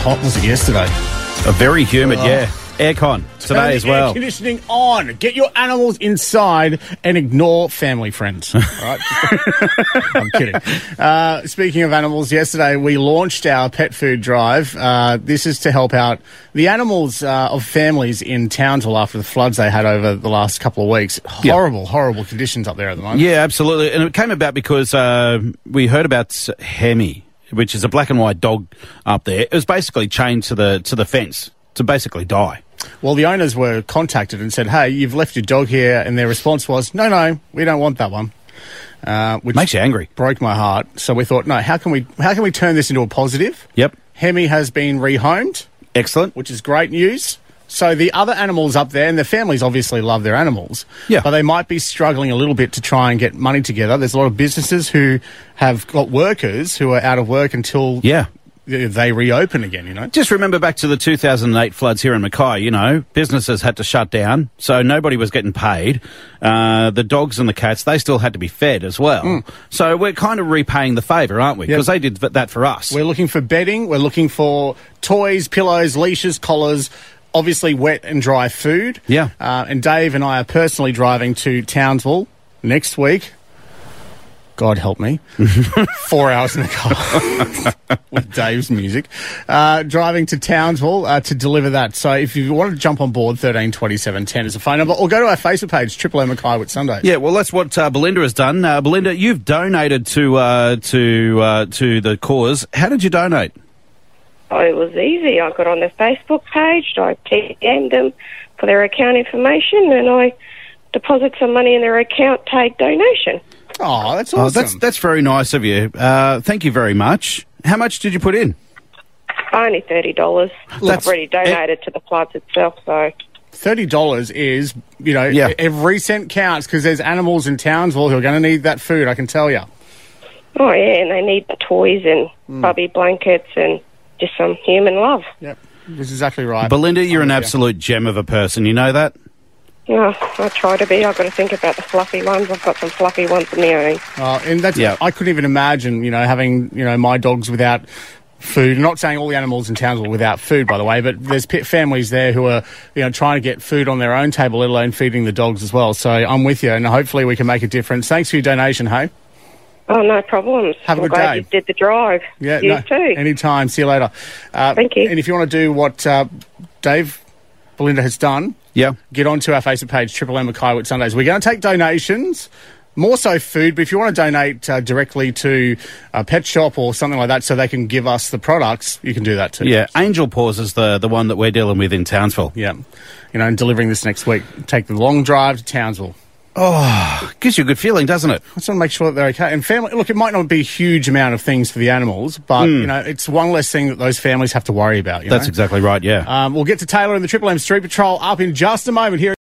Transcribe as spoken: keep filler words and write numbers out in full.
hot was it yesterday? A very humid, Oh. yeah. Aircon Turn today the as well. Air conditioning on. Get your animals inside and ignore family friends. All right? I'm kidding. Uh, speaking of animals, yesterday we launched our pet food drive. Uh, this is to help out the animals uh, of families in Townsville after the floods they had over the last couple of weeks. Yeah. Horrible, horrible conditions up there at the moment. Yeah, absolutely. And it came about because uh, we heard about Hemi, which is a black and white dog up there. It was basically chained to the to the fence to basically die. Well, the owners were contacted and said, hey, you've left your dog here, and their response was, no, no, we don't want that one. Uh, which Makes you angry. broke my heart. So we thought, no, how can we how can we turn this into a positive? Yep. Hemi has been rehomed, Excellent. which is great news. So the other animals up there, and their families obviously love their animals, Yeah. but they might be struggling a little bit to try and get money together. There's a lot of businesses who have got workers who are out of work until Yeah. they reopen again, you know? Just remember back to the two thousand eight floods here in Mackay, you know, businesses had to shut down, so nobody was getting paid. Uh, the dogs and the cats, they still had to be fed as well. So we're kind of repaying the favour, aren't we? Yep. Because they did that for us. We're looking for bedding. We're looking for toys, pillows, leashes, collars, obviously wet and dry food. Yeah. Uh, and Dave and I are personally driving to Townsville next week. God help me. Four hours in the car with Dave's music. Uh, driving to Townsville uh, to deliver that. So if you want to jump on board, thirteen twenty-seven ten is a phone number. Or go to our Facebook page, Triple M Mackay with Sundays. Yeah, well, that's what uh, Belinda has done. Uh, Belinda, you've donated to uh, to uh, to the cause. How did you donate? Oh, it was easy. I got on their Facebook page, I P M'd them for their account information, and I deposit some money in their account, take donation. Oh, that's Oh, awesome. that's that's very nice of you. Uh, thank you very much. How much did you put in? Only thirty dollars. That's- I've already donated to the floods itself, so... thirty dollars is, you know, Yeah. every cent counts because there's animals in Townsville who are going to need that food, I can tell you. Oh, yeah, and they need toys and Hmm. bubby blankets and just some human love. Yep, that's exactly right. Belinda, you're I'm an with you. absolute gem of a person. You know that? Oh, I try to be. I've got to think about the fluffy ones. I've got some fluffy ones of my own. Uh, and that's, Yeah. I couldn't even imagine, you know, having, you know, my dogs without food. I'm not saying all the animals in Townsville are without food, by the way, but there's pet families there who are, you know, trying to get food on their own table, let alone feeding the dogs as well. So I'm with you, and hopefully we can make a difference. Thanks for your donation, hey? Oh, no problems. Have a I'm good glad day. you did the drive. Yeah, you no, too. anytime. See you later. Uh, Thank you. And if you want to do what uh, Dave, Belinda has done, Yeah. get onto our Facebook page, Triple M Mackay with Sundays. We're going to take donations, more so food, but if you want to donate uh, directly to a pet shop or something like that so they can give us the products, you can do that too. Yeah. Angel Paws is the, the one that we're dealing with in Townsville. Yeah. You know, and delivering this next week. Take the long drive to Townsville. Oh, gives you a good feeling, doesn't it? I just want to make sure that they're okay. And family, look, it might not be a huge amount of things for the animals, but, you know, it's one less thing that those families have to worry about. You That's know? exactly right, yeah. Um, we'll get to Taylor and the Triple M Street Patrol up in just a moment here.